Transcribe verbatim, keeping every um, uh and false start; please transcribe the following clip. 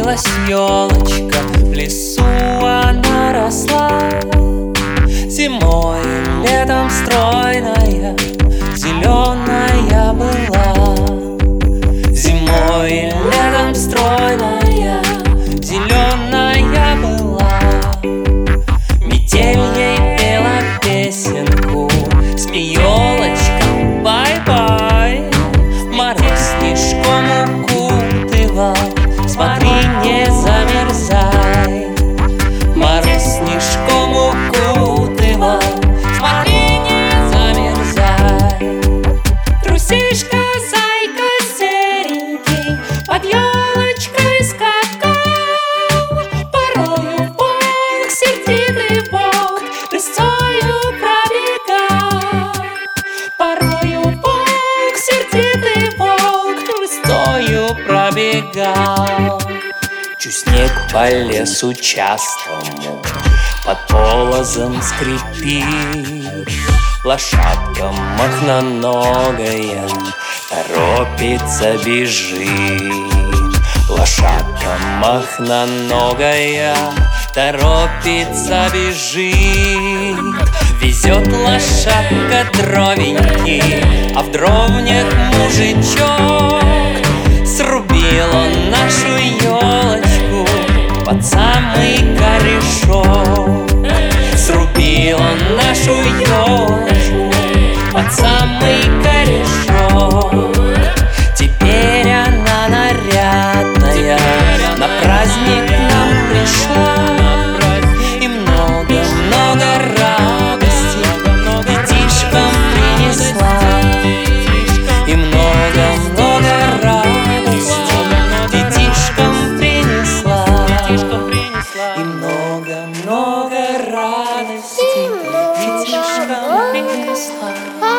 Появилась елочка, в лесу она росла. Зимой и летом стройная, зеленая была. Зимой и летом стройная, зеленая была. Метель ей пела песенку, спи, елочка, бай-бай. Мороз снежком укутывал, смотри, не замерзай. Мороз снежком укутывал, смотри, не замерзай. Трусишка, зайка серенький, под елочкой скакал. Порою волк, сердитый волк, рысцою пробегал. Порою волк, сердитый волк, рысцою пробегал. Чуть снег по лесу частому под полозом скрипит. Лошадка мохноногая торопится, бежит. Лошадка мохноногая торопится, бежит. Везет лошадка дровеньки, а в дровнях мужичок. Срубил он нашу елочку под самый корешок. Срубил он нашу елочку под самый корешок. Теперь она нарядная, на праздник нам пришла. И много-много радости детишкам принесла. И много-много радости детишкам принесла. И много-много радости детишкам принесла.